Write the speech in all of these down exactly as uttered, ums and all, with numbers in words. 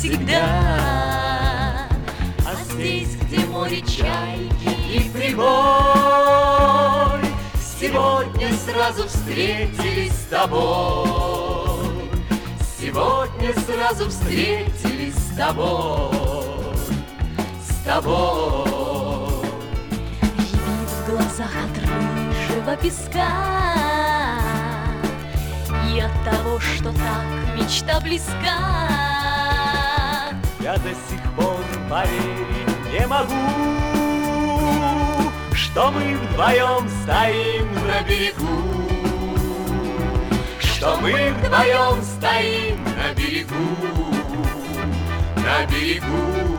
всегда. А здесь, где море, чайки и прибой, сегодня сразу встретились с тобой. Сегодня сразу встретились с тобой, с тобой. Рябит в глазах от рыжего песка и от того, что так мечта близка. Я до сих пор поверить не могу, что мы вдвоем стоим на берегу, что мы вдвоем стоим на берегу, на берегу.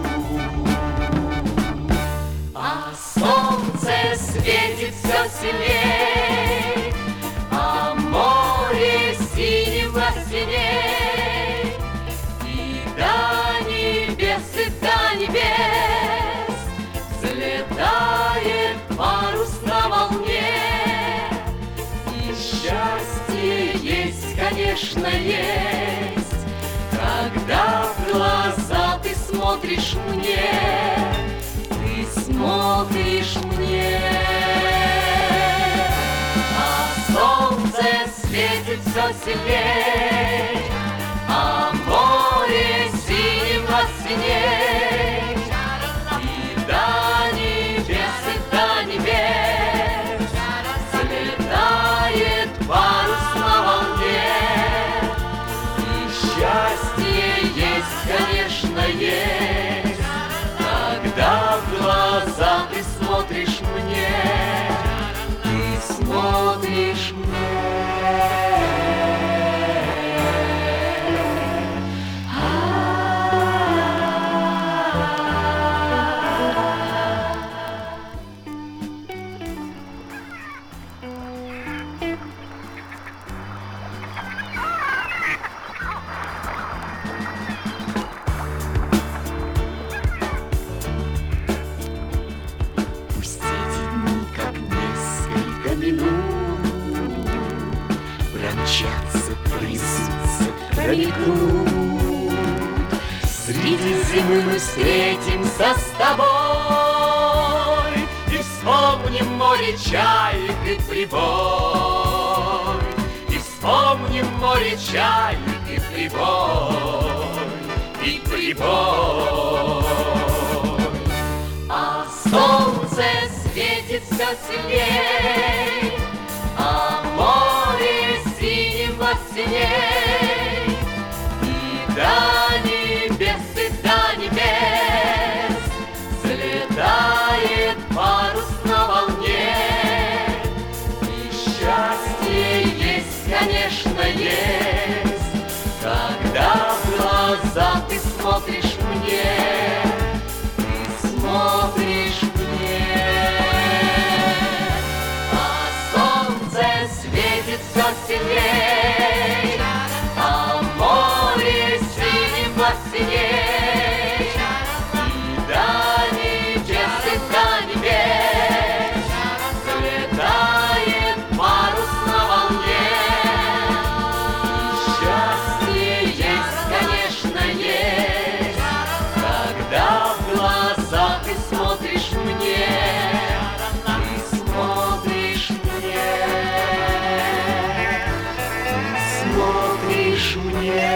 А солнце светит все сильней, а море синего синей, и до небес, и до небес взлетает парус на волне. И счастье есть, конечно, есть, когда в глаза ты смотришь мне, ты смотришь мне. А солнце светит все сильней, а море синего синей, и до небес, и до небес взлетает парус на волне. И счастье есть, конечно, есть, когда в глаза ты смотришь мне, ты смотришь мне. Промчатся, пронесутся, промелькнут. Среди зимы мы встретимся с тобой и вспомним море чаек и прибой, и вспомним море чаек и прибой, и прибой. А солнце светит все сильней, а море синего синей, и до небес, и до небес взлетает парус на волне. И счастье есть, конечно, есть, когда в глаза ты смотришь мне, ты смотришь мне. Все сильней, а море синего синей, и до небес, и до небес взлетает парус на волне. И счастье есть, конечно, есть, когда в глаза ты смотришь мне, ты смотришь мне. Смотришь мне.